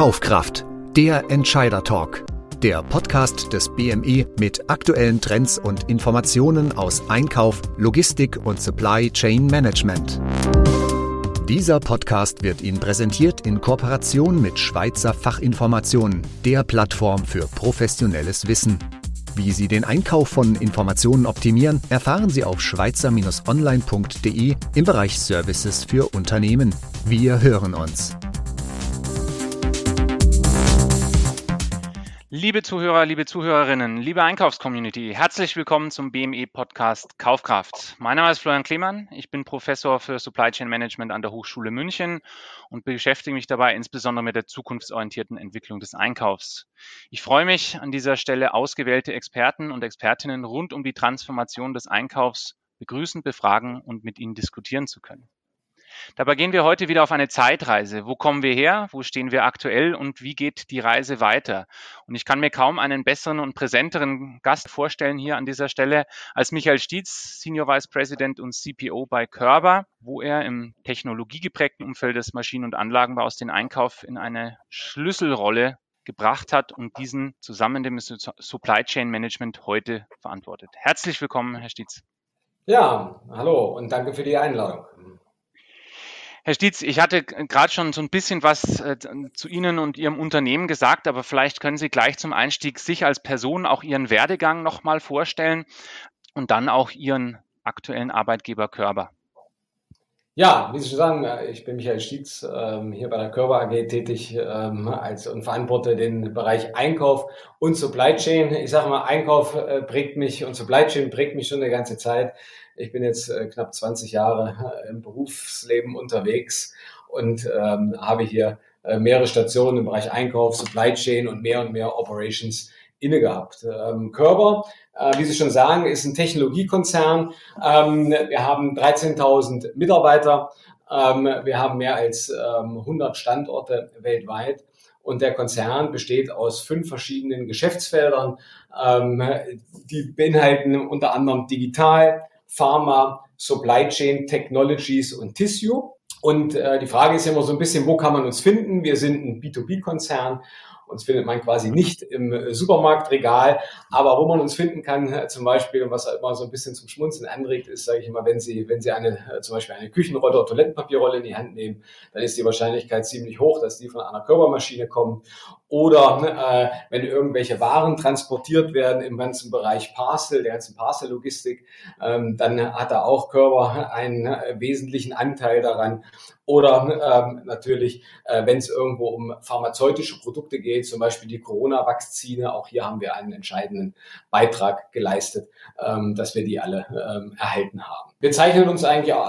Kaufkraft, der Entscheider-Talk. Der Podcast des BME mit aktuellen Trends und Informationen aus Einkauf, Logistik und Supply Chain Management. Dieser Podcast wird Ihnen präsentiert in Kooperation mit Schweizer Fachinformationen, der Plattform für professionelles Wissen. Wie Sie den Einkauf von Informationen optimieren, erfahren Sie auf schweizer-online.de im Bereich Services für Unternehmen. Wir hören uns. Liebe Zuhörer, liebe Zuhörerinnen, liebe Einkaufscommunity, herzlich willkommen zum BME-Podcast Kaufkraft. Mein Name ist Florian Klemann, ich bin Professor für Supply Chain Management an der Hochschule München und beschäftige mich dabei insbesondere mit der zukunftsorientierten Entwicklung des Einkaufs. Ich freue mich, an dieser Stelle ausgewählte Experten und Expertinnen rund um die Transformation des Einkaufs begrüßen, befragen und mit ihnen diskutieren zu können. Dabei gehen wir heute wieder auf eine Zeitreise. Wo kommen wir her? Wo stehen wir aktuell? Und wie geht die Reise weiter? Und ich kann mir kaum einen besseren und präsenteren Gast vorstellen hier an dieser Stelle als Michael Stietz, Senior Vice President und CPO bei Körber, wo er im technologiegeprägten Umfeld des Maschinen- und Anlagenbaus den Einkauf in eine Schlüsselrolle gebracht hat und diesen zusammen mit dem Supply Chain Management heute verantwortet. Herzlich willkommen, Herr Stietz. Ja, hallo und danke für die Einladung. Herr Stietz, ich hatte gerade schon so ein bisschen was zu Ihnen und Ihrem Unternehmen gesagt, aber vielleicht können Sie gleich zum Einstieg sich als Person auch Ihren Werdegang nochmal vorstellen und dann auch Ihren aktuellen Arbeitgeber Körber. Ja, wie Sie schon sagen, ich bin Michael Stietz, hier bei der Körber AG tätig und verantworte den Bereich Einkauf und Supply Chain. Ich sage mal, Einkauf prägt mich und Supply Chain prägt mich schon eine ganze Zeit. Ich bin jetzt knapp 20 Jahre im Berufsleben unterwegs und habe hier mehrere Stationen im Bereich Einkauf, Supply Chain und mehr Operations inne gehabt. Körber, wie Sie schon sagen, ist ein Technologiekonzern. Wir haben 13.000 Mitarbeiter. Wir haben mehr als 100 Standorte weltweit. Und der Konzern besteht aus 5 verschiedenen Geschäftsfeldern. Die beinhalten unter anderem Digital, Pharma, Supply Chain, Technologies und Tissue. Und die Frage ist ja immer so ein bisschen, wo kann man uns finden? Wir sind ein B2B-Konzern. Uns findet man quasi nicht im Supermarktregal, aber wo man uns finden kann, zum Beispiel, was immer so ein bisschen zum Schmunzeln anregt, ist, sage ich immer, wenn Sie zum Beispiel eine Küchenrolle oder Toilettenpapierrolle in die Hand nehmen, dann ist die Wahrscheinlichkeit ziemlich hoch, dass die von einer Körpermaschine kommt. Oder wenn irgendwelche Waren transportiert werden im ganzen Bereich Parcel, der ganzen Parcel-Logistik, dann hat da auch Körber einen wesentlichen Anteil daran. Oder natürlich, wenn es irgendwo um pharmazeutische Produkte geht, zum Beispiel die Corona-Vakzine, auch hier haben wir einen entscheidenden Beitrag geleistet, dass wir die alle erhalten haben. Wir zeichnen uns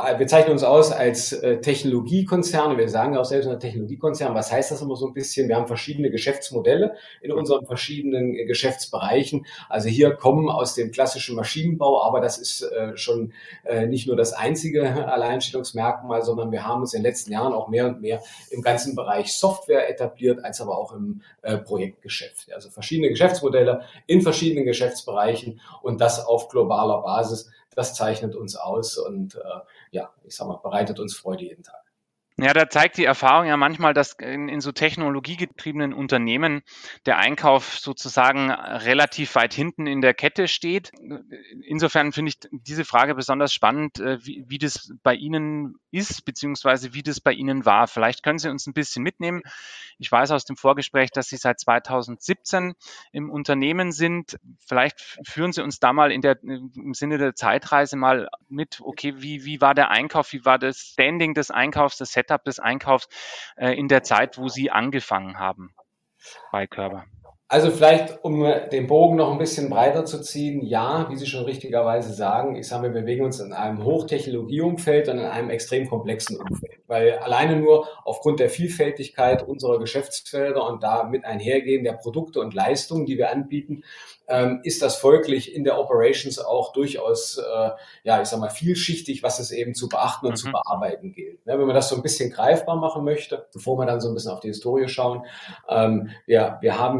aus als Technologiekonzern. Wir sagen auch selbst ein Technologiekonzern. Was heißt das immer so ein bisschen? Wir haben verschiedene Geschäftsmodelle in unseren verschiedenen Geschäftsbereichen. Also hier kommen aus dem klassischen Maschinenbau, aber das ist schon nicht nur das einzige Alleinstellungsmerkmal, sondern wir haben uns in den letzten Jahren auch mehr und mehr im ganzen Bereich Software etabliert, als aber auch im Projektgeschäft. Also verschiedene Geschäftsmodelle in verschiedenen Geschäftsbereichen und das auf globaler Basis. Das zeichnet uns aus und bereitet uns Freude jeden Tag. Ja, da zeigt die Erfahrung ja manchmal, dass in so technologiegetriebenen Unternehmen der Einkauf sozusagen relativ weit hinten in der Kette steht. Insofern finde ich diese Frage besonders spannend, wie das bei Ihnen ist, beziehungsweise wie das bei Ihnen war. Vielleicht können Sie uns ein bisschen mitnehmen. Ich weiß aus dem Vorgespräch, dass Sie seit 2017 im Unternehmen sind. Vielleicht führen Sie uns da mal im Sinne der Zeitreise mal mit, okay, wie war der Einkauf, wie war das Standing des Einkaufs, das Setup des Einkaufs in der Zeit, wo Sie angefangen haben bei Körber? Also vielleicht, um den Bogen noch ein bisschen breiter zu ziehen, ja, wie Sie schon richtigerweise sagen, wir bewegen uns in einem Hochtechnologieumfeld und in einem extrem komplexen Umfeld, weil alleine nur aufgrund der Vielfältigkeit unserer Geschäftsfelder und damit einhergehen der Produkte und Leistungen, die wir anbieten, ist das folglich in der Operations auch durchaus, vielschichtig, was es eben zu beachten und zu bearbeiten gilt. Ja, wenn man das so ein bisschen greifbar machen möchte, bevor wir dann so ein bisschen auf die Historie schauen, wir haben hier einen Einkauf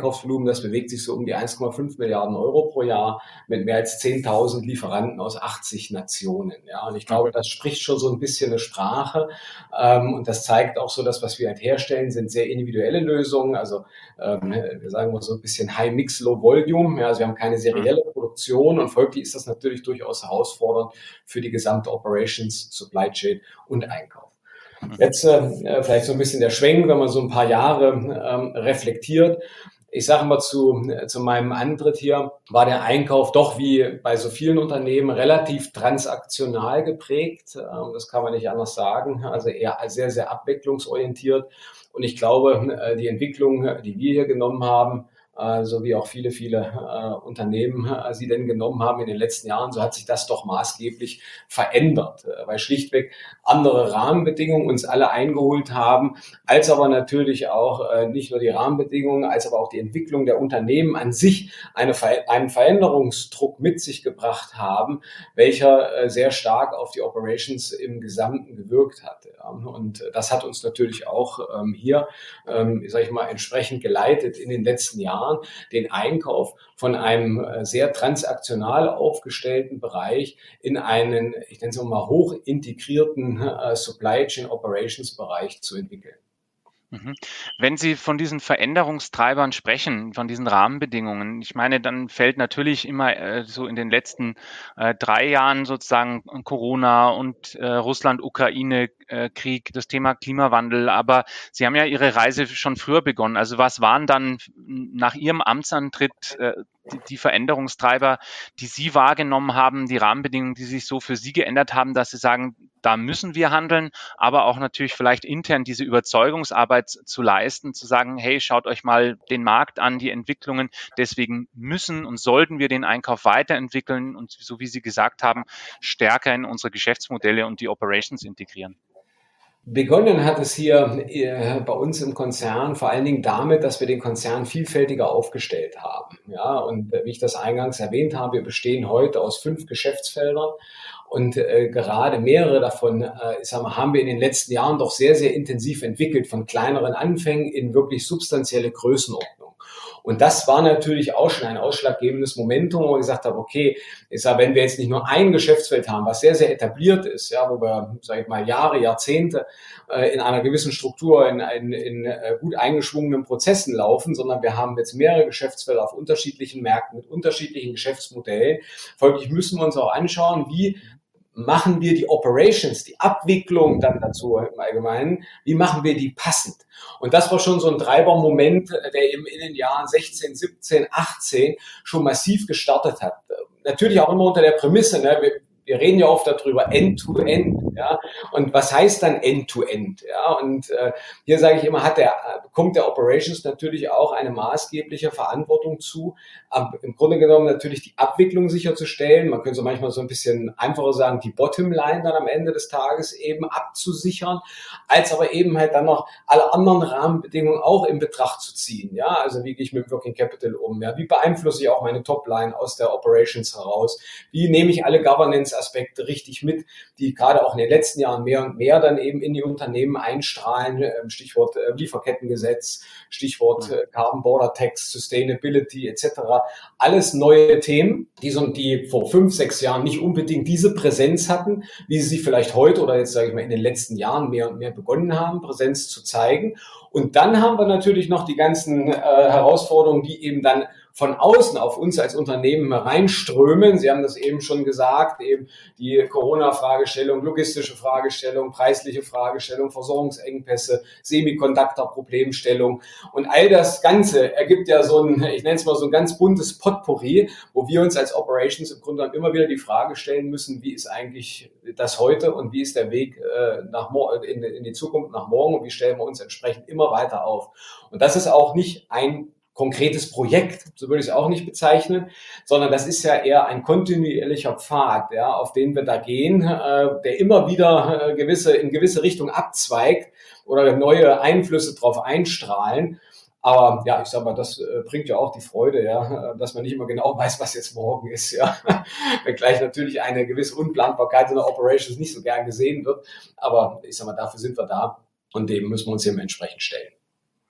Einkaufsvolumen, das bewegt sich so um die 1,5 Milliarden Euro pro Jahr mit mehr als 10.000 Lieferanten aus 80 Nationen. Ja, und ich glaube, das spricht schon so ein bisschen eine Sprache. Und das zeigt auch so, dass was wir halt herstellen, sind sehr individuelle Lösungen. Also wir sagen mal so ein bisschen High Mix, Low Volume. Ja, also wir haben keine serielle Produktion und folglich ist das natürlich durchaus herausfordernd für die gesamte Operations, Supply Chain und Einkauf. Jetzt vielleicht so ein bisschen der Schwenk, wenn man so ein paar Jahre reflektiert. Ich sage mal, zu meinem Antritt hier war der Einkauf doch wie bei so vielen Unternehmen relativ transaktional geprägt. Das kann man nicht anders sagen. Also eher sehr, sehr abwicklungsorientiert. Und ich glaube, die Entwicklung, die wir hier genommen haben, so wie auch viele Unternehmen sie denn genommen haben in den letzten Jahren, so hat sich das doch maßgeblich verändert, weil schlichtweg andere Rahmenbedingungen uns alle eingeholt haben, als aber natürlich auch nicht nur die Rahmenbedingungen, als aber auch die Entwicklung der Unternehmen an sich einen Veränderungsdruck mit sich gebracht haben, welcher sehr stark auf die Operations im Gesamten gewirkt hat. Und das hat uns natürlich auch hier, sage ich mal, entsprechend geleitet in den letzten Jahren, den Einkauf von einem sehr transaktional aufgestellten Bereich in einen, ich nenne es mal, hoch integrierten Supply Chain Operations Bereich zu entwickeln. Wenn Sie von diesen Veränderungstreibern sprechen, von diesen Rahmenbedingungen, ich meine, dann fällt natürlich immer so in den letzten 3 Jahren sozusagen Corona und Russland-Ukraine-Krieg, das Thema Klimawandel. Aber Sie haben ja Ihre Reise schon früher begonnen. Also was waren dann nach Ihrem Amtsantritt die Veränderungstreiber, die Sie wahrgenommen haben, die Rahmenbedingungen, die sich so für Sie geändert haben, dass Sie sagen, da müssen wir handeln, aber auch natürlich vielleicht intern diese Überzeugungsarbeit zu leisten, zu sagen, hey, schaut euch mal den Markt an, die Entwicklungen, deswegen müssen und sollten wir den Einkauf weiterentwickeln und so wie Sie gesagt haben, stärker in unsere Geschäftsmodelle und die Operations integrieren. Begonnen hat es hier bei uns im Konzern vor allen Dingen damit, dass wir den Konzern vielfältiger aufgestellt haben. Ja, und wie ich das eingangs erwähnt habe, wir bestehen heute aus 5 Geschäftsfeldern und gerade mehrere davon, haben wir in den letzten Jahren doch sehr, sehr intensiv entwickelt, von kleineren Anfängen in wirklich substanzielle Größenordnung. Und das war natürlich auch schon ein ausschlaggebendes Momentum, wo ich gesagt habe, okay, wenn wir jetzt nicht nur ein Geschäftsfeld haben, was sehr, sehr etabliert ist, ja, wo wir, sage ich mal, Jahre, Jahrzehnte in einer gewissen Struktur, in gut eingeschwungenen Prozessen laufen, sondern wir haben jetzt mehrere Geschäftsfelder auf unterschiedlichen Märkten mit unterschiedlichen Geschäftsmodellen. Folglich müssen wir uns auch anschauen, wie machen wir die Operations, die Abwicklung dann dazu im Allgemeinen, wie machen wir die passend? Und das war schon so ein Treibermoment, der eben in den Jahren 16, 17, 18 schon massiv gestartet hat. Natürlich auch immer unter der Prämisse, ne, wir reden ja oft darüber, End-to-End, ja. Und was heißt dann End-to-End? Ja, und hier sage ich immer, kommt der Operations natürlich auch eine maßgebliche Verantwortung zu, im Grunde genommen natürlich die Abwicklung sicherzustellen. Man könnte so manchmal so ein bisschen einfacher sagen, die Bottomline dann am Ende des Tages eben abzusichern, als aber eben halt dann noch alle anderen Rahmenbedingungen auch in Betracht zu ziehen. Ja, also wie gehe ich mit Working Capital um? Ja, wie beeinflusse ich auch meine Topline aus der Operations heraus? Wie nehme ich alle Governance-Aspekte richtig mit, die gerade auch in den letzten Jahren mehr und mehr dann eben in die Unternehmen einstrahlen? Stichwort Lieferkettengesetz, Stichwort Carbon Border Tax, Sustainability etc. Alles neue Themen, die vor 5, 6 Jahren nicht unbedingt diese Präsenz hatten, wie sie vielleicht heute oder jetzt sage ich mal in den letzten Jahren mehr und mehr begonnen haben, Präsenz zu zeigen. Und dann haben wir natürlich noch die ganzen Herausforderungen, die eben dann von außen auf uns als Unternehmen reinströmen. Sie haben das eben schon gesagt, eben die Corona-Fragestellung, logistische Fragestellung, preisliche Fragestellung, Versorgungsengpässe, Semiconductor-Problemstellung. Und all das Ganze ergibt ja ich nenne es mal so ein ganz buntes Potpourri, wo wir uns als Operations im Grunde immer wieder die Frage stellen müssen, wie ist eigentlich das heute und wie ist der Weg in die Zukunft nach morgen und wie stellen wir uns entsprechend immer weiter auf. Und das ist auch nicht ein konkretes Projekt, so würde ich es auch nicht bezeichnen, sondern das ist ja eher ein kontinuierlicher Pfad, ja, auf den wir da gehen, der immer wieder in gewisse Richtung abzweigt oder neue Einflüsse drauf einstrahlen. Aber ja, ich sag mal, das bringt ja auch die Freude, ja, dass man nicht immer genau weiß, was jetzt morgen ist, ja. Wenngleich natürlich eine gewisse Unplanbarkeit in der Operations nicht so gern gesehen wird. Aber ich sag mal, dafür sind wir da und dem müssen wir uns eben entsprechend stellen.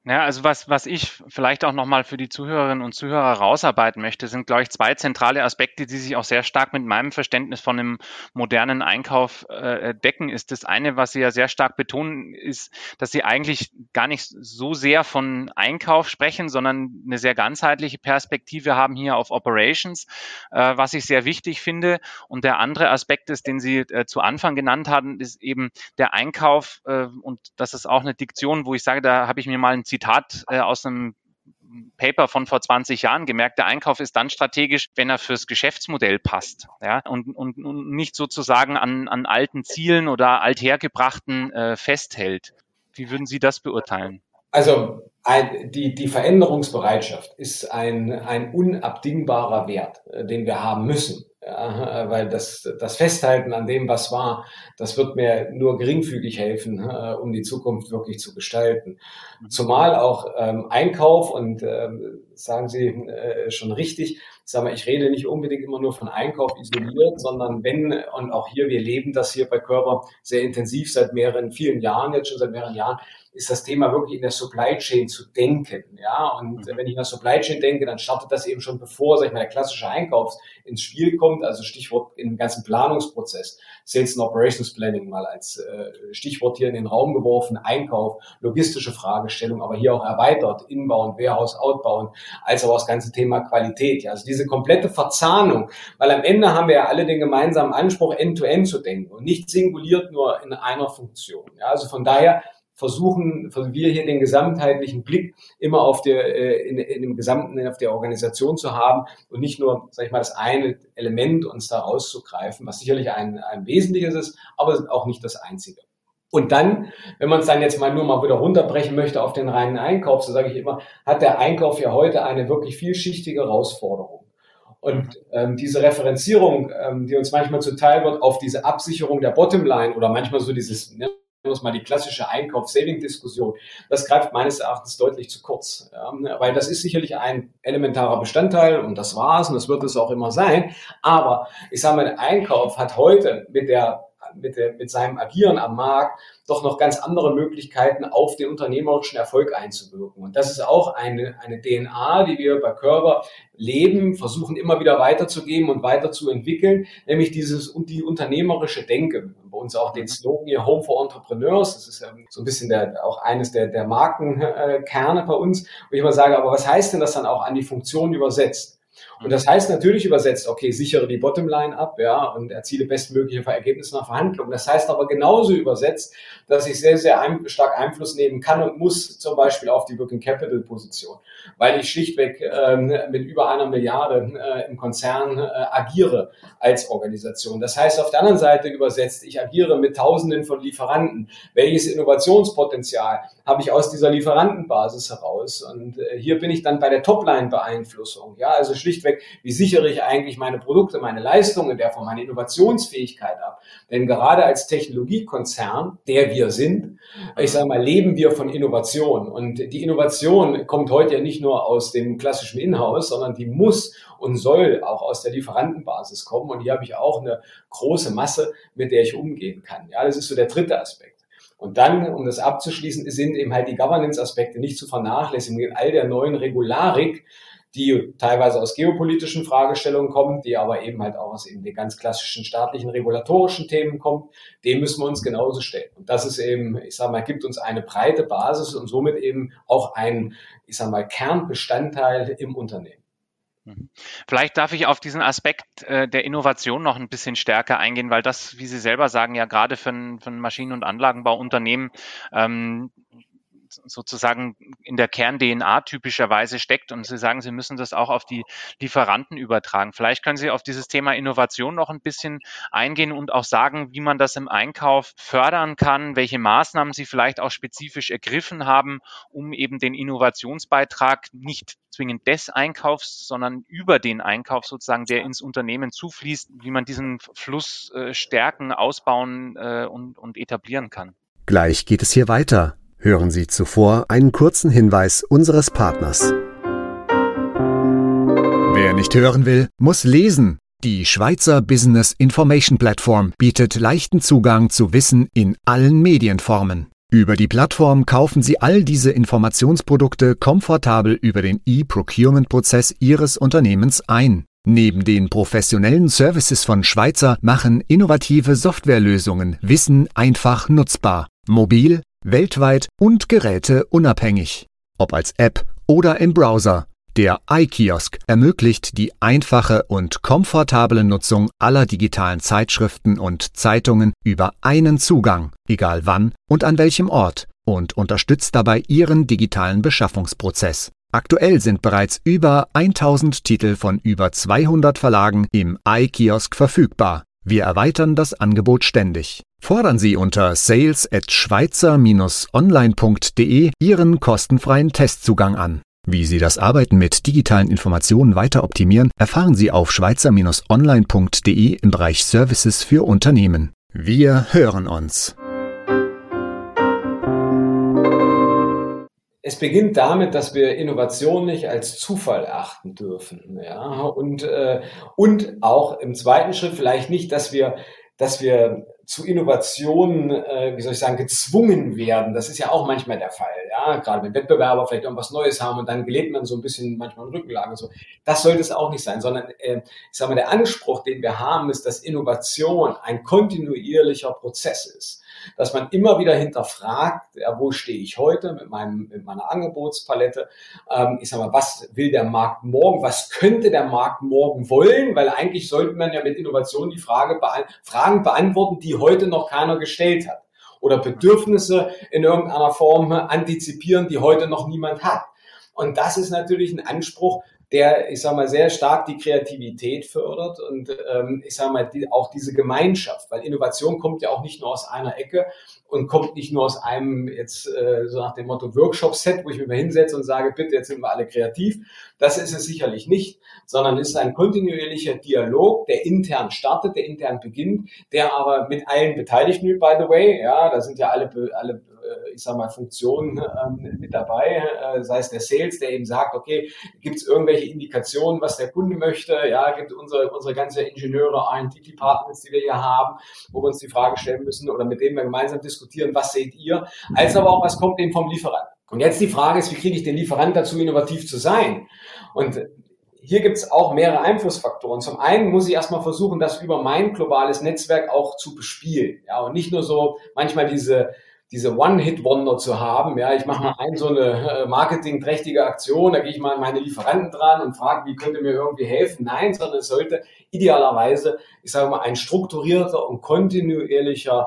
Ja, also was ich vielleicht auch nochmal für die Zuhörerinnen und Zuhörer rausarbeiten möchte, sind, glaube ich, 2 zentrale Aspekte, die sich auch sehr stark mit meinem Verständnis von einem modernen Einkauf decken. Ist das eine, was Sie ja sehr stark betonen, ist, dass Sie eigentlich gar nicht so sehr von Einkauf sprechen, sondern eine sehr ganzheitliche Perspektive haben hier auf Operations, was ich sehr wichtig finde. Und der andere Aspekt ist, den Sie zu Anfang genannt haben, ist eben der Einkauf. Und das ist auch eine Diktion, wo ich sage, da habe ich mir mal ein Zitat aus einem Paper von vor 20 Jahren gemerkt, der Einkauf ist dann strategisch, wenn er fürs Geschäftsmodell passt, ja, und nicht sozusagen an alten Zielen oder althergebrachten festhält. Wie würden Sie das beurteilen? Also die Veränderungsbereitschaft ist ein unabdingbarer Wert, den wir haben müssen. Ja, weil das Festhalten an dem, was war, das wird mir nur geringfügig helfen, um die Zukunft wirklich zu gestalten. Zumal auch Einkauf und sagen Sie schon richtig, ich sage mal, ich rede nicht unbedingt immer nur von Einkauf isoliert, sondern und auch hier, wir leben das hier bei Körber sehr intensiv seit vielen Jahren, jetzt schon seit mehreren Jahren, ist das Thema wirklich in der Supply Chain zu denken. Ja, und wenn ich in der Supply Chain denke, dann startet das eben schon bevor, sag ich mal, der klassische Einkauf ins Spiel kommt, also Stichwort im ganzen Planungsprozess, Sales and Operations Planning mal als Stichwort hier in den Raum geworfen, Einkauf, logistische Fragestellung, aber hier auch erweitert, Inbound, Warehouse, Outbound, als auch das ganze Thema Qualität. Ja, also diese komplette Verzahnung, weil am Ende haben wir ja alle den gemeinsamen Anspruch, End-to-End zu denken und nicht singuliert nur in einer Funktion. Ja, also von daher versuchen wir hier den gesamtheitlichen Blick immer auf in dem Gesamten auf der Organisation zu haben und nicht nur, sag ich mal, das eine Element uns da rauszugreifen, was sicherlich ein wesentliches ist, aber auch nicht das einzige. Und dann, wenn man es dann jetzt nur mal wieder runterbrechen möchte auf den reinen Einkauf, so sage ich immer, hat der Einkauf ja heute eine wirklich vielschichtige Herausforderung. Und diese Referenzierung, die uns manchmal zuteil wird auf diese Absicherung der Bottomline oder manchmal so dieses mal die klassische Einkauf-Saving-Diskussion, das greift meines Erachtens deutlich zu kurz. Ja, weil das ist sicherlich ein elementarer Bestandteil und das war's und das wird es auch immer sein. Aber ich sage mal, der Einkauf hat heute mit seinem Agieren am Markt doch noch ganz andere Möglichkeiten, auf den unternehmerischen Erfolg einzuwirken. Und das ist auch eine DNA, die wir bei Körber leben, versuchen immer wieder weiterzugeben und weiterzuentwickeln, nämlich die unternehmerische Denke. Bei uns auch den Slogan hier, Home for Entrepreneurs, das ist ja so ein bisschen auch eines der Markenkerne bei uns, wo ich immer sage, aber was heißt denn das dann auch an die Funktion übersetzt? Und das heißt natürlich übersetzt, okay, sichere die Bottomline ab, ja, und erziele bestmögliche Ergebnisse nach Verhandlungen. Das heißt aber genauso übersetzt, dass ich sehr, sehr stark Einfluss nehmen kann und muss, zum Beispiel auf die Working Capital Position, weil ich schlichtweg mit über 1 Milliarde im Konzern agiere als Organisation. Das heißt auf der anderen Seite übersetzt, ich agiere mit Tausenden von Lieferanten. Welches Innovationspotenzial habe ich aus dieser Lieferantenbasis heraus? Und hier bin ich dann bei der Topline-Beeinflussung, ja, also schlichtweg, wie sichere ich eigentlich meine Produkte, meine Leistungen, in der Form meine Innovationsfähigkeit ab? Denn gerade als Technologiekonzern, der wir sind, ich sage mal, leben wir von Innovation. Und die Innovation kommt heute ja nicht nur aus dem klassischen Inhouse, sondern die muss und soll auch aus der Lieferantenbasis kommen. Und hier habe ich auch eine große Masse, mit der ich umgehen kann. Ja, das ist so der dritte Aspekt. Und dann, um das abzuschließen, sind eben halt die Governance-Aspekte nicht zu vernachlässigen in all der neuen Regularik, die teilweise aus geopolitischen Fragestellungen kommt, die aber eben halt auch aus eben den ganz klassischen staatlichen regulatorischen Themen kommt, dem müssen wir uns genauso stellen. Und das ist eben, ich sage mal, gibt uns eine breite Basis und somit eben auch ein, ich sage mal, Kernbestandteil im Unternehmen. Vielleicht darf ich auf diesen Aspekt der Innovation noch ein bisschen stärker eingehen, weil das, wie Sie selber sagen, ja gerade für ein Maschinen- und Anlagenbauunternehmen sozusagen in der Kern-DNA typischerweise steckt und Sie sagen, Sie müssen das auch auf die Lieferanten übertragen. Vielleicht können Sie auf dieses Thema Innovation noch ein bisschen eingehen und auch sagen, wie man das im Einkauf fördern kann, welche Maßnahmen Sie vielleicht auch spezifisch ergriffen haben, um eben den Innovationsbeitrag nicht zwingend des Einkaufs, sondern über den Einkauf sozusagen, der ins Unternehmen zufließt, wie man diesen Fluss stärken, ausbauen und etablieren kann. Gleich geht es hier weiter. Hören Sie zuvor einen kurzen Hinweis unseres Partners. Wer nicht hören will, muss lesen. Die Schweizer Business Information Platform bietet leichten Zugang zu Wissen in allen Medienformen. Über die Plattform kaufen Sie all diese Informationsprodukte komfortabel über den E-Procurement-Prozess Ihres Unternehmens ein. Neben den professionellen Services von Schweitzer machen innovative Softwarelösungen Wissen einfach nutzbar, mobil, weltweit und geräteunabhängig. Ob als App oder im Browser. Der iKiosk ermöglicht die einfache und komfortable Nutzung aller digitalen Zeitschriften und Zeitungen über einen Zugang, egal wann und an welchem Ort, und unterstützt dabei Ihren digitalen Beschaffungsprozess. Aktuell sind bereits über 1000 Titel von über 200 Verlagen im iKiosk verfügbar. Wir erweitern das Angebot ständig. Fordern Sie unter sales@schweizer-online.de Ihren kostenfreien Testzugang an. Wie Sie das Arbeiten mit digitalen Informationen weiter optimieren, erfahren Sie auf schweizer-online.de im Bereich Services für Unternehmen. Wir hören uns. Es beginnt damit, dass wir Innovation nicht als Zufall erachten dürfen, ja, und auch im zweiten Schritt vielleicht nicht, dass wir zu Innovationen, gezwungen werden. Das ist ja auch manchmal der Fall, ja, gerade wenn Wettbewerber vielleicht irgendwas Neues haben und dann gerät man so ein bisschen manchmal in Rückenlage. So. Das sollte es auch nicht sein, sondern der Anspruch, den wir haben, ist, dass Innovation ein kontinuierlicher Prozess ist. Dass man immer wieder hinterfragt, ja, wo stehe ich heute mit meiner Angebotspalette? Was will der Markt morgen? Was könnte der Markt morgen wollen? Weil eigentlich sollte man ja mit Innovation die Fragen beantworten, die heute noch keiner gestellt hat. Oder Bedürfnisse in irgendeiner Form antizipieren, die heute noch niemand hat. Und das ist natürlich ein Anspruch, der, sehr stark die Kreativität fördert und, auch diese Gemeinschaft, weil Innovation kommt ja auch nicht nur aus einer Ecke und kommt nicht nur aus einem so nach dem Motto Workshop-Set, wo ich mich mal hinsetze und sage, bitte, jetzt sind wir alle kreativ. Das ist es sicherlich nicht, sondern es ist ein kontinuierlicher Dialog, der intern startet, der intern beginnt, der aber mit allen Beteiligten, by the way, ja, da sind ja alle Funktionen mit dabei, sei es der Sales, der eben sagt, okay, gibt es irgendwelche Indikationen, was der Kunde möchte, ja, gibt unsere ganze Ingenieure, R&D-Departments, die wir hier haben, wo wir uns die Frage stellen müssen oder mit denen wir gemeinsam diskutieren, was seht ihr, als aber auch, was kommt eben vom Lieferanten. Und jetzt die Frage ist, wie kriege ich den Lieferanten dazu, innovativ zu sein? Und hier gibt es auch mehrere Einflussfaktoren. Zum einen muss ich erstmal versuchen, das über mein globales Netzwerk auch zu bespielen, ja, und nicht nur so manchmal diese One-Hit-Wonder zu haben. Ja, ich mache mal so eine marketingträchtige Aktion, da gehe ich mal an meine Lieferanten dran und frage, wie könnt ihr mir irgendwie helfen? Nein, sondern es sollte idealerweise, ein strukturierter und kontinuierlicher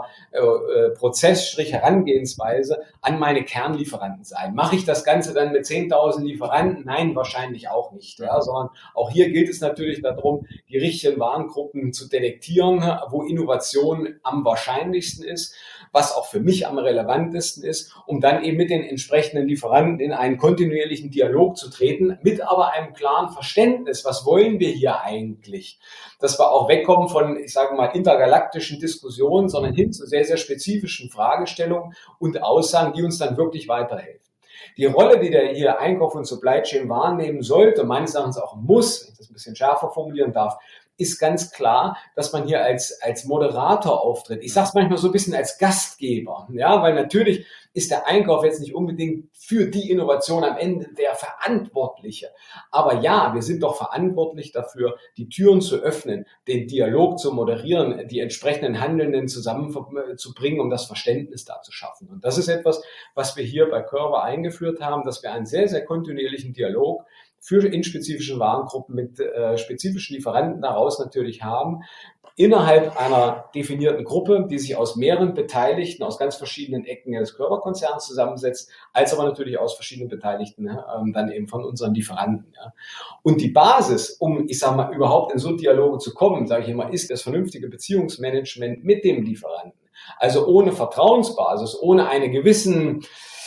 Herangehensweise an meine Kernlieferanten sein. Mache ich das Ganze dann mit 10.000 Lieferanten? Nein, wahrscheinlich auch nicht. Ja, sondern auch hier gilt es natürlich darum, die richtigen Warengruppen zu detektieren, wo Innovation am wahrscheinlichsten ist, was auch für mich am relevantesten ist, um dann eben mit den entsprechenden Lieferanten in einen kontinuierlichen Dialog zu treten, mit aber einem klaren Verständnis, was wollen wir hier eigentlich? Dass wir auch wegkommen von, intergalaktischen Diskussionen, sondern hin zu sehr, sehr spezifischen Fragestellungen und Aussagen, die uns dann wirklich weiterhelfen. Die Rolle, die der hier Einkauf und Supply Chain wahrnehmen sollte, meines Erachtens auch muss, wenn ich das ein bisschen schärfer formulieren darf, ist ganz klar, dass man hier als Moderator auftritt. Ich sage es manchmal so ein bisschen als Gastgeber, ja, weil natürlich ist der Einkauf jetzt nicht unbedingt für die Innovation am Ende der Verantwortliche. Aber ja, wir sind doch verantwortlich dafür, die Türen zu öffnen, den Dialog zu moderieren, die entsprechenden Handelnden zusammenzubringen, um das Verständnis da zu schaffen. Und das ist etwas, was wir hier bei Körber eingeführt haben, dass wir einen sehr, sehr kontinuierlichen Dialog in spezifischen Warengruppen mit spezifischen Lieferanten daraus natürlich haben, innerhalb einer definierten Gruppe, die sich aus mehreren Beteiligten, aus ganz verschiedenen Ecken des Körperkonzerns zusammensetzt, als aber natürlich aus verschiedenen Beteiligten, dann eben von unseren Lieferanten. Ja. Und die Basis, um, überhaupt in so Dialoge zu kommen, sage ich immer, ist das vernünftige Beziehungsmanagement mit dem Lieferanten. Also ohne Vertrauensbasis, ohne einen gewissen,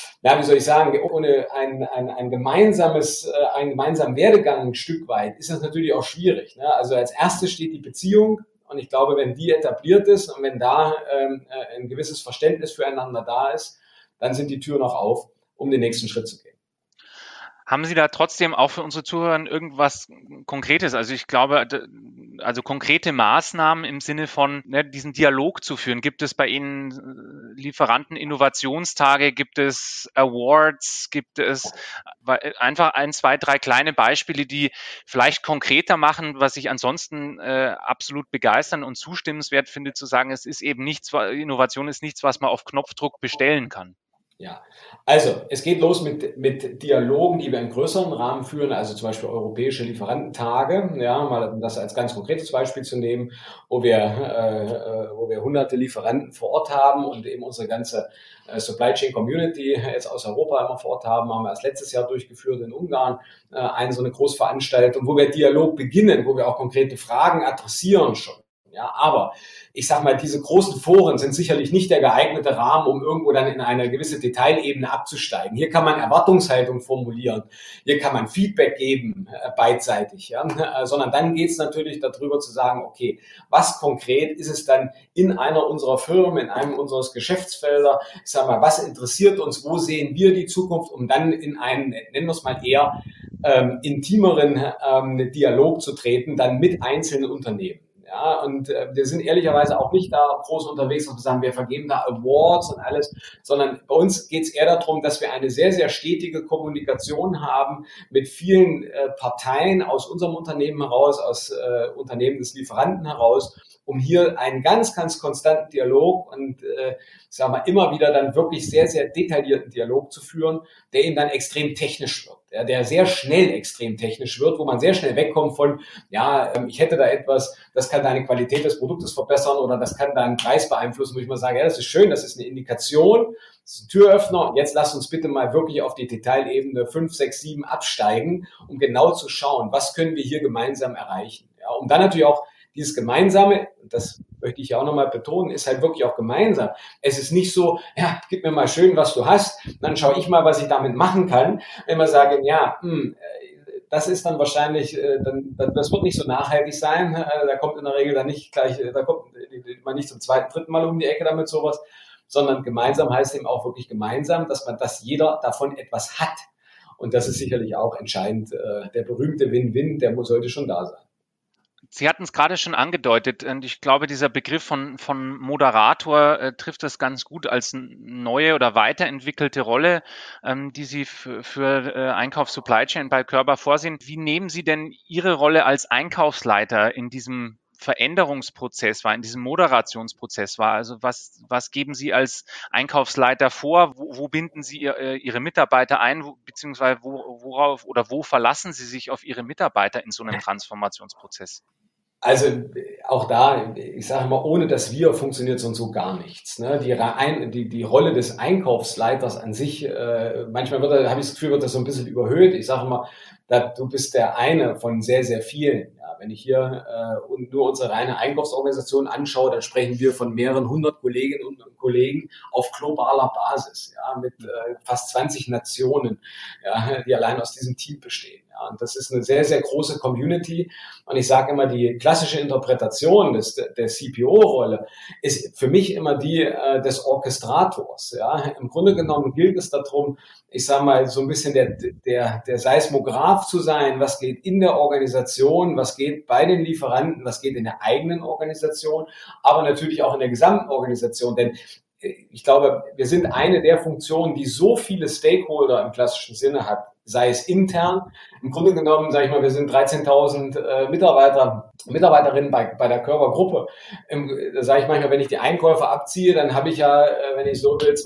ohne einen gemeinsamen Werdegang ein Stück weit, ist das natürlich auch schwierig. Ne? Also als erstes steht die Beziehung. Und ich glaube, wenn die etabliert ist und wenn da ein gewisses Verständnis füreinander da ist, dann sind die Türen auch auf, um den nächsten Schritt zu gehen. Haben Sie da trotzdem auch für unsere Zuhörer irgendwas Konkretes? Also ich glaube, also konkrete Maßnahmen im Sinne von diesen Dialog zu führen? Gibt es bei Ihnen Lieferanten-Innovationstage? Gibt es Awards? Gibt es einfach 1, 2, 3 kleine Beispiele, die vielleicht konkreter machen, was ich ansonsten absolut begeistern und zustimmenswert finde, zu sagen, es ist eben nichts, Innovation ist nichts, was man auf Knopfdruck bestellen kann? Ja, also es geht los mit Dialogen, die wir im größeren Rahmen führen, also zum Beispiel europäische Lieferantentage, ja, mal um das als ganz konkretes Beispiel zu nehmen, wo wir hunderte Lieferanten vor Ort haben und eben unsere ganze Supply Chain Community jetzt aus Europa immer vor Ort haben wir erst letztes Jahr durchgeführt in Ungarn, so eine Großveranstaltung, wo wir Dialog beginnen, wo wir auch konkrete Fragen adressieren schon. Ja, aber ich sag mal, diese großen Foren sind sicherlich nicht der geeignete Rahmen, um irgendwo dann in eine gewisse Detailebene abzusteigen. Hier kann man Erwartungshaltung formulieren, hier kann man Feedback geben, beidseitig, ja, sondern dann geht es natürlich darüber zu sagen, okay, was konkret ist es dann in einer unserer Firmen, in einem unseres Geschäftsfelder, ich sag mal, was interessiert uns, wo sehen wir die Zukunft, um dann in einen, nennen wir es mal eher, intimeren Dialog zu treten, dann mit einzelnen Unternehmen. Ja, und wir sind ehrlicherweise auch nicht da groß unterwegs, dass wir sagen, wir vergeben da Awards und alles, sondern bei uns geht es eher darum, dass wir eine sehr, sehr stetige Kommunikation haben mit vielen Parteien aus unserem Unternehmen heraus, aus Unternehmen des Lieferanten heraus, um hier einen ganz, ganz konstanten Dialog und sagen wir immer wieder dann wirklich sehr, sehr detaillierten Dialog zu führen, der eben dann extrem technisch wird. Ja, der sehr schnell extrem technisch wird, wo man sehr schnell wegkommt von, ja, ich hätte da etwas, das kann deine Qualität des Produktes verbessern oder das kann deinen Preis beeinflussen, wo ich mal sage, ja, das ist schön, das ist eine Indikation, das ist ein Türöffner und jetzt lass uns bitte mal wirklich auf die Detailebene 5, 6, 7 absteigen, um genau zu schauen, was können wir hier gemeinsam erreichen. Ja, um dann natürlich auch dieses Gemeinsame, das möchte ich ja auch nochmal betonen, ist halt wirklich auch gemeinsam. Es ist nicht so, ja, gib mir mal schön, was du hast, dann schaue ich mal, was ich damit machen kann. Wenn wir sagen, ja, das ist dann wahrscheinlich, das wird nicht so nachhaltig sein. Da kommt in der Regel dann nicht gleich, da kommt man nicht zum zweiten, dritten Mal um die Ecke damit sowas, sondern gemeinsam heißt eben auch wirklich gemeinsam, dass jeder davon etwas hat. Und das ist sicherlich auch entscheidend. Der berühmte Win-Win, der sollte schon da sein. Sie hatten es gerade schon angedeutet und ich glaube, dieser Begriff von Moderator trifft das ganz gut als neue oder weiterentwickelte Rolle, die Sie für Einkauf Supply Chain bei Körber vorsehen. Wie nehmen Sie denn Ihre Rolle als Einkaufsleiter in diesem Veränderungsprozess wahr, in diesem Moderationsprozess wahr? Also was geben Sie als Einkaufsleiter vor? Wo binden Sie Ihre Mitarbeiter ein? Beziehungsweise worauf oder wo verlassen Sie sich auf Ihre Mitarbeiter in so einem Transformationsprozess? Also auch da, ich sage mal, ohne das Wir funktioniert sonst so gar nichts. Ne? Die Rolle des Einkaufsleiters an sich, manchmal habe ich das Gefühl, wird das so ein bisschen überhöht. Ich sage mal, du bist der eine von sehr, sehr vielen. Ja, wenn ich hier nur unsere reine Einkaufsorganisation anschaue, dann sprechen wir von mehreren hundert Kolleginnen und Kollegen auf globaler Basis, ja, mit fast 20 Nationen, ja, die allein aus diesem Team bestehen. Ja, und das ist eine sehr, sehr große Community. Und ich sage immer, die klassische Interpretation der CPO-Rolle ist für mich immer die des Orchestrators. Ja. Im Grunde genommen gilt es darum, ich sage mal, so ein bisschen der Seismograph zu sein. Was geht in der Organisation? Was geht bei den Lieferanten? Was geht in der eigenen Organisation? Aber natürlich auch in der gesamten Organisation. Denn ich glaube, wir sind eine der Funktionen, die so viele Stakeholder im klassischen Sinne hat, sei es intern. Im Grunde genommen, sage ich mal, wir sind 13.000 Mitarbeiterinnen bei der Körber-Gruppe. Da sage ich manchmal, wenn ich die Einkäufer abziehe, dann habe ich ja, wenn ich so will,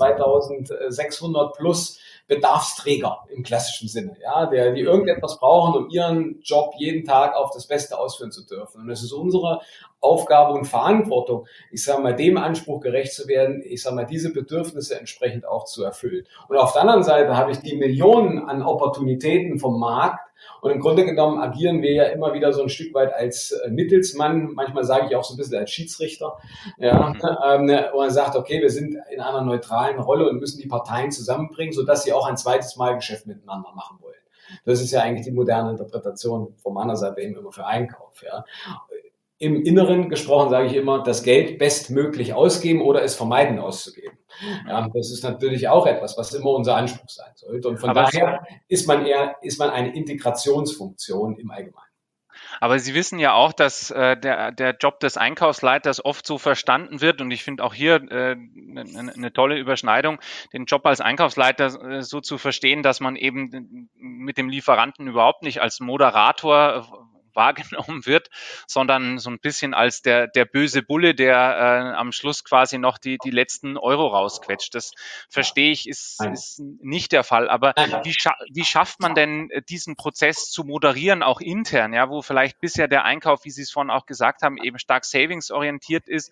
2.600 plus Bedarfsträger im klassischen Sinne, ja, die irgendetwas brauchen, um ihren Job jeden Tag auf das Beste ausführen zu dürfen. Und es ist unsere Aufgabe und Verantwortung, ich sage mal, dem Anspruch gerecht zu werden, ich sage mal, diese Bedürfnisse entsprechend auch zu erfüllen. Und auf der anderen Seite habe ich die Millionen an Opportunitäten vom Markt. Und im Grunde genommen agieren wir ja immer wieder so ein Stück weit als Mittelsmann, manchmal sage ich auch so ein bisschen als Schiedsrichter, ja, wo man sagt, okay, wir sind in einer neutralen Rolle und müssen die Parteien zusammenbringen, sodass sie auch ein zweites Mal Geschäft miteinander machen wollen. Das ist ja eigentlich die moderne Interpretation von meiner Seite eben immer für Einkauf. Ja. Im Inneren gesprochen sage ich immer, das Geld bestmöglich ausgeben oder es vermeiden auszugeben. Ja, das ist natürlich auch etwas, was immer unser Anspruch sein sollte. Und von daher ist man eine Integrationsfunktion im Allgemeinen. Aber Sie wissen ja auch, dass der Job des Einkaufsleiters oft so verstanden wird, und ich finde auch hier eine tolle Überschneidung, den Job als Einkaufsleiter so zu verstehen, dass man eben mit dem Lieferanten überhaupt nicht als Moderator wahrgenommen wird, sondern so ein bisschen als der böse Bulle, der am Schluss quasi noch die letzten Euro rausquetscht. Das verstehe ich, ist nicht der Fall. Aber wie schafft man denn diesen Prozess zu moderieren, auch intern, ja, wo vielleicht bisher der Einkauf, wie Sie es vorhin auch gesagt haben, eben stark savings-orientiert ist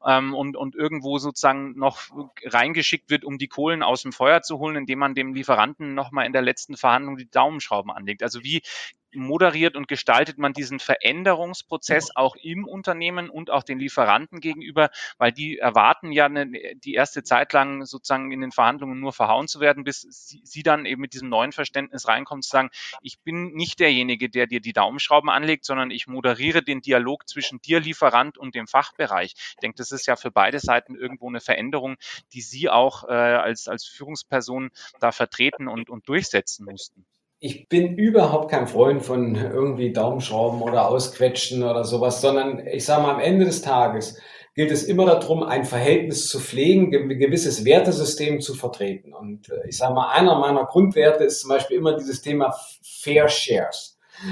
und irgendwo sozusagen noch reingeschickt wird, um die Kohlen aus dem Feuer zu holen, indem man dem Lieferanten nochmal in der letzten Verhandlung die Daumenschrauben anlegt. Also wie moderiert und gestaltet man diesen Veränderungsprozess auch im Unternehmen und auch den Lieferanten gegenüber, weil die erwarten ja die erste Zeit lang sozusagen in den Verhandlungen nur verhauen zu werden, bis sie dann eben mit diesem neuen Verständnis reinkommen, zu sagen, ich bin nicht derjenige, der dir die Daumenschrauben anlegt, sondern ich moderiere den Dialog zwischen dir, Lieferant, und dem Fachbereich. Ich denke, das ist ja für beide Seiten irgendwo eine Veränderung, die Sie auch als Führungsperson da vertreten und durchsetzen mussten. Ich bin überhaupt kein Freund von irgendwie Daumenschrauben oder Ausquetschen oder sowas, sondern ich sage mal, am Ende des Tages gilt es immer darum, ein Verhältnis zu pflegen, ein gewisses Wertesystem zu vertreten. Und ich sage mal, einer meiner Grundwerte ist zum Beispiel immer dieses Thema Fair Shares.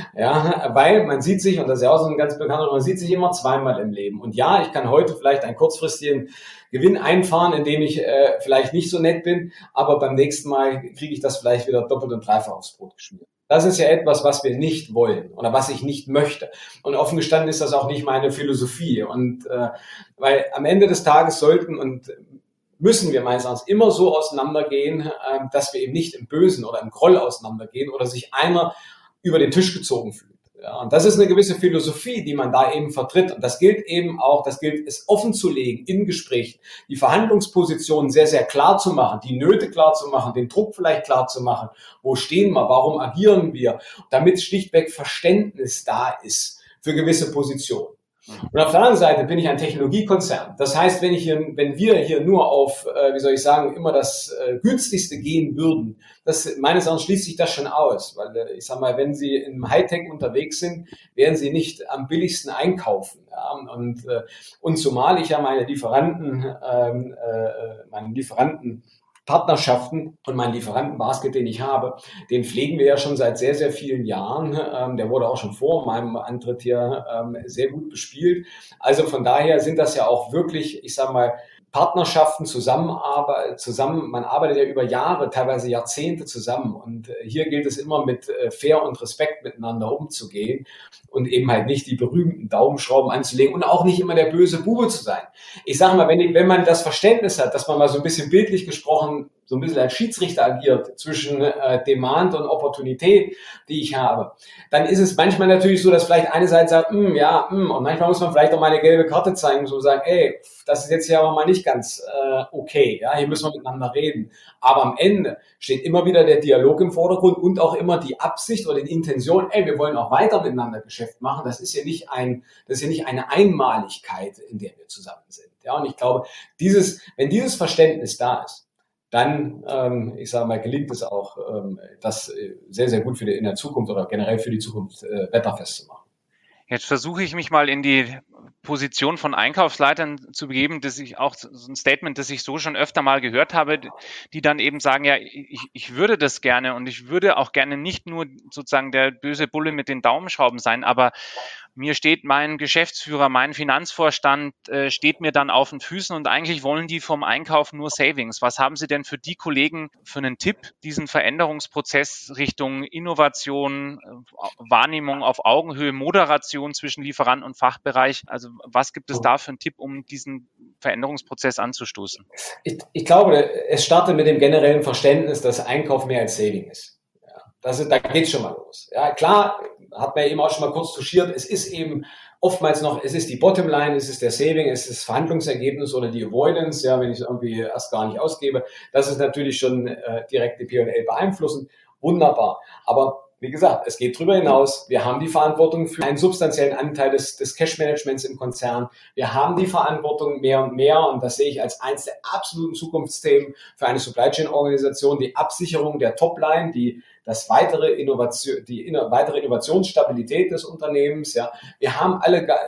Ja, weil man sieht sich, und das ist ja auch so ein ganz bekannter, man sieht sich immer zweimal im Leben. Und ja, ich kann heute vielleicht einen kurzfristigen Gewinn einfahren, indem ich vielleicht nicht so nett bin, aber beim nächsten Mal kriege ich das vielleicht wieder doppelt und dreifach aufs Brot geschmiert. Das ist ja etwas, was wir nicht wollen oder was ich nicht möchte. Und offen gestanden ist das auch nicht meine Philosophie. Und weil am Ende des Tages sollten und müssen wir meines Erachtens immer so auseinandergehen, dass wir eben nicht im Bösen oder im Groll auseinandergehen oder sich einer über den Tisch gezogen fühlt. Ja, und das ist eine gewisse Philosophie, die man da eben vertritt. Und das gilt eben auch, das gilt es offen zu legen in Gesprächen, die Verhandlungspositionen sehr, sehr klar zu machen, die Nöte klar zu machen, den Druck vielleicht klar zu machen. Wo stehen wir? Warum agieren wir? Damit schlichtweg Verständnis da ist für gewisse Positionen. Und auf der anderen Seite bin ich ein Technologiekonzern. Das heißt, wenn wir hier nur auf, immer das günstigste gehen würden, meines Erachtens schließt sich das schon aus. Weil ich sage mal, wenn Sie im Hightech unterwegs sind, werden Sie nicht am billigsten einkaufen. Ja? Und zumal ich ja meine Lieferanten Partnerschaften und meinen Lieferantenbasket, den ich habe, den pflegen wir ja schon seit sehr, sehr vielen Jahren. Der wurde auch schon vor meinem Antritt hier sehr gut bespielt. Also von daher sind das ja auch wirklich, ich sage mal, Partnerschaften, zusammen, man arbeitet ja über Jahre, teilweise Jahrzehnte zusammen. Und hier gilt es immer mit Fair und Respekt miteinander umzugehen und eben halt nicht die berühmten Daumenschrauben anzulegen und auch nicht immer der böse Bube zu sein. Ich sage mal, wenn man das Verständnis hat, dass man mal so ein bisschen bildlich gesprochen so ein bisschen als Schiedsrichter agiert zwischen Demand und Opportunität, die ich habe, dann ist es manchmal natürlich so, dass vielleicht eine Seite sagt, und manchmal muss man vielleicht auch mal eine gelbe Karte zeigen, so sagen, ey, das ist jetzt hier aber mal nicht ganz okay, ja, hier müssen wir miteinander reden. Aber am Ende steht immer wieder der Dialog im Vordergrund und auch immer die Absicht oder die Intention, ey, wir wollen auch weiter miteinander Geschäft machen. Das ist ja nicht eine Einmaligkeit, in der wir zusammen sind. Ja, und ich glaube, wenn dieses Verständnis da ist, dann, gelingt es auch, das sehr, sehr gut in der Zukunft oder generell für die Zukunft wetterfest zu machen. Jetzt versuche ich mich mal in die Position von Einkaufsleitern zu begeben, dass ich auch so ein Statement, das ich so schon öfter mal gehört habe, die dann eben sagen, ja, ich würde das gerne und ich würde auch gerne nicht nur sozusagen der böse Bulle mit den Daumenschrauben sein, aber mir steht mein Geschäftsführer, mein Finanzvorstand steht mir dann auf den Füßen und eigentlich wollen die vom Einkauf nur Savings. Was haben Sie denn für die Kollegen für einen Tipp, diesen Veränderungsprozess Richtung Innovation, Wahrnehmung auf Augenhöhe, Moderation zwischen Lieferant und Fachbereich? Also was gibt es da für einen Tipp, um diesen Veränderungsprozess anzustoßen? Ich glaube, es startet mit dem generellen Verständnis, dass Einkauf mehr als Saving ist. Da geht's schon mal los. Ja, klar, hat man ja eben auch schon mal kurz touchiert. Es ist eben oftmals noch, es ist die Bottomline, es ist der Saving, es ist das Verhandlungsergebnis oder die Avoidance, ja, wenn ich es irgendwie erst gar nicht ausgebe. Das ist natürlich schon direkt die P&L beeinflussen. Wunderbar. Aber wie gesagt, es geht darüber hinaus. Wir haben die Verantwortung für einen substanziellen Anteil des Cash-Managements im Konzern. Wir haben die Verantwortung mehr und mehr, und das sehe ich als eines der absoluten Zukunftsthemen für eine Supply-Chain-Organisation, die Absicherung der Topline, die weitere Innovationsstabilität des Unternehmens. Ja, wir haben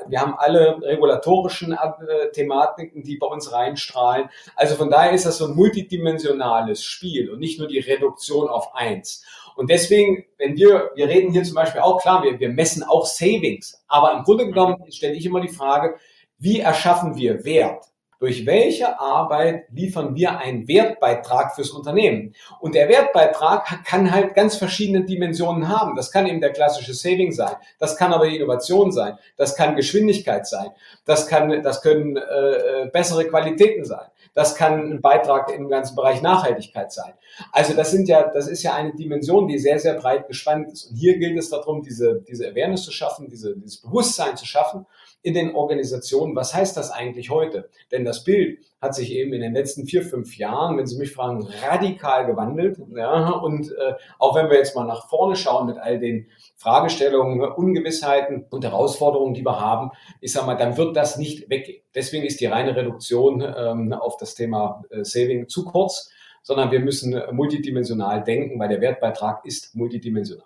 alle regulatorischen Thematiken, die bei uns reinstrahlen. Also von daher ist das so ein multidimensionales Spiel und nicht nur die Reduktion auf eins. Und deswegen, wenn wir reden hier zum Beispiel auch, klar, wir messen auch Savings, aber im Grunde genommen stelle ich immer die Frage, wie erschaffen wir Wert? Durch welche Arbeit liefern wir einen Wertbeitrag fürs Unternehmen? Und der Wertbeitrag kann halt ganz verschiedene Dimensionen haben. Das kann eben der klassische Saving sein. Das kann aber die Innovation sein. Das kann Geschwindigkeit sein. Das können bessere Qualitäten sein. Das kann ein Beitrag im ganzen Bereich Nachhaltigkeit sein. Also das ist ja eine Dimension, die sehr, sehr breit gespannt ist. Und hier gilt es darum, diese Awareness zu schaffen, dieses Bewusstsein zu schaffen in den Organisationen. Was heißt das eigentlich heute? Denn das Bild hat sich eben in den letzten 4-5 Jahren, wenn Sie mich fragen, radikal gewandelt. Ja, und auch wenn wir jetzt mal nach vorne schauen mit all den Fragestellungen, Ungewissheiten und Herausforderungen, die wir haben, ich sage mal, dann wird das nicht weggehen. Deswegen ist die reine Reduktion auf das Thema Saving zu kurz, sondern wir müssen multidimensional denken, weil der Wertbeitrag ist multidimensional.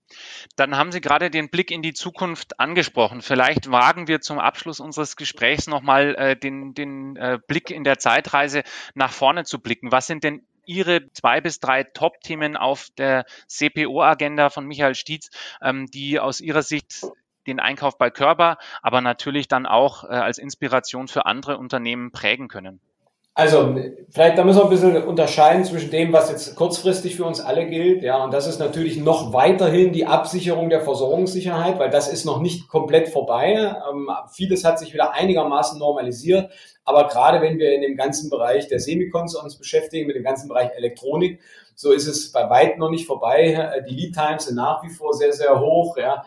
Dann haben Sie gerade den Blick in die Zukunft angesprochen. Vielleicht wagen wir zum Abschluss unseres Gesprächs nochmal den Blick in der Zeitreise nach vorne zu blicken. Was sind denn Ihre 2 bis 3 Top-Themen auf der CPO-Agenda von Michael Stietz, die aus Ihrer Sicht den Einkauf bei Körber, aber natürlich dann auch als Inspiration für andere Unternehmen prägen können? Also vielleicht, da müssen wir ein bisschen unterscheiden zwischen dem, was jetzt kurzfristig für uns alle gilt, ja, und das ist natürlich noch weiterhin die Absicherung der Versorgungssicherheit, weil das ist noch nicht komplett vorbei. Vieles hat sich wieder einigermaßen normalisiert, aber gerade wenn wir in dem ganzen Bereich der Semicons uns beschäftigen, mit dem ganzen Bereich Elektronik, so ist es bei weitem noch nicht vorbei. Die Lead Times sind nach wie vor sehr, sehr hoch. Ja.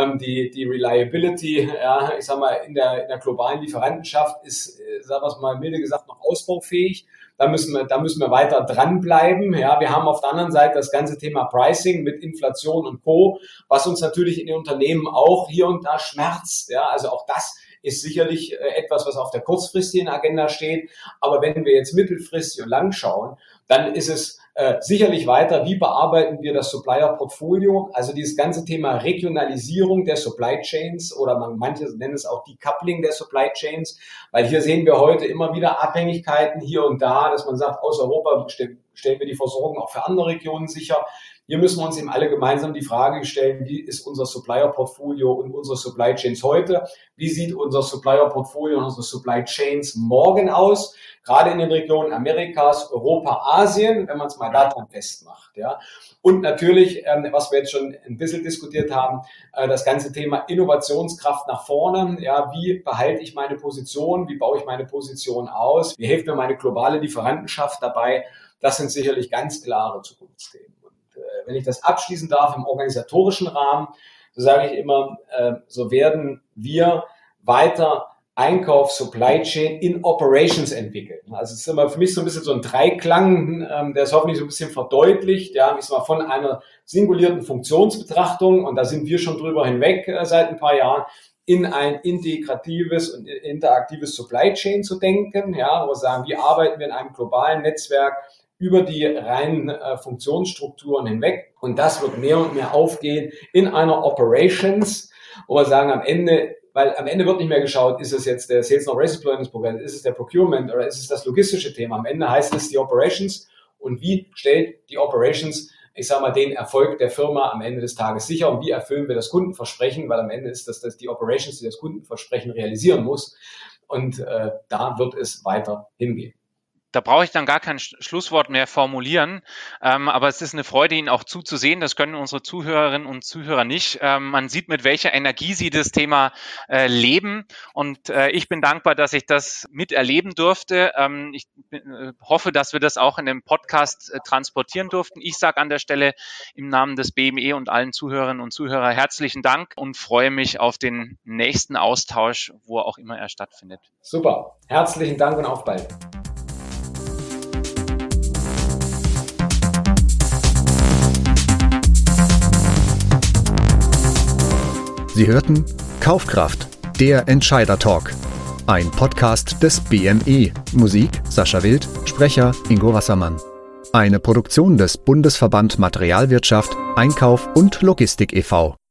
Die Reliability, ja, ich sag mal, in der globalen Lieferantenschaft ist, sagen wir es mal milde gesagt, noch ausbaufähig. Da müssen wir weiter dranbleiben. Ja. Wir haben auf der anderen Seite das ganze Thema Pricing mit Inflation und Co., was uns natürlich in den Unternehmen auch hier und da schmerzt. Ja. Also auch das ist sicherlich etwas, was auf der kurzfristigen Agenda steht. Aber wenn wir jetzt mittelfristig und lang schauen, dann ist es sicherlich weiter, wie bearbeiten wir das Supplier-Portfolio, also dieses ganze Thema Regionalisierung der Supply Chains oder manche nennen es auch Decoupling der Supply Chains, weil hier sehen wir heute immer wieder Abhängigkeiten hier und da, dass man sagt, aus Europa stellen wir die Versorgung auch für andere Regionen sicher. Hier müssen wir uns eben alle gemeinsam die Frage stellen, wie ist unser Supplier-Portfolio und unsere Supply Chains heute? Wie sieht unser Supplier-Portfolio und unsere Supply Chains morgen aus? Gerade in den Regionen Amerikas, Europa, Asien, wenn man es mal daran festmacht. Ja. Und natürlich, was wir jetzt schon ein bisschen diskutiert haben, das ganze Thema Innovationskraft nach vorne. Ja, wie behalte ich meine Position? Wie baue ich meine Position aus? Wie hilft mir meine globale Lieferantenschaft dabei? Das sind sicherlich ganz klare Zukunftsthemen. Wenn ich das abschließen darf im organisatorischen Rahmen, so sage ich immer, so werden wir weiter Einkauf, Supply Chain in Operations entwickeln. Also es ist immer für mich so ein bisschen so ein Dreiklang, der ist hoffentlich so ein bisschen verdeutlicht, ja, ich sag mal, von einer singulierten Funktionsbetrachtung, und da sind wir schon drüber hinweg seit ein paar Jahren, in ein integratives und interaktives Supply Chain zu denken, ja, wo wir sagen, wie arbeiten wir in einem globalen Netzwerk über die reinen Funktionsstrukturen hinweg, und das wird mehr und mehr aufgehen in einer Operations, wo wir sagen, am Ende wird nicht mehr geschaut, ist es jetzt der Sales and Operations Planning Programm, ist es der Procurement oder ist es das logistische Thema. Am Ende heißt es die Operations, und wie stellt die Operations, ich sage mal, den Erfolg der Firma am Ende des Tages sicher, und wie erfüllen wir das Kundenversprechen, weil am Ende ist das die Operations, die das Kundenversprechen realisieren muss, und da wird es weiter hingehen. Da brauche ich dann gar kein Schlusswort mehr formulieren, aber es ist eine Freude, Ihnen auch zuzusehen. Das können unsere Zuhörerinnen und Zuhörer nicht. Man sieht, mit welcher Energie Sie das Thema leben, und ich bin dankbar, dass ich das miterleben durfte. Ich hoffe, dass wir das auch in dem Podcast transportieren durften. Ich sage an der Stelle im Namen des BME und allen Zuhörerinnen und Zuhörern herzlichen Dank und freue mich auf den nächsten Austausch, wo auch immer er stattfindet. Super, herzlichen Dank und auf bald. Sie hörten Kaufkraft, der Entscheider-Talk. Ein Podcast des BME. Musik Sascha Wild, Sprecher Ingo Wassermann. Eine Produktion des Bundesverband Materialwirtschaft, Einkauf und Logistik e.V.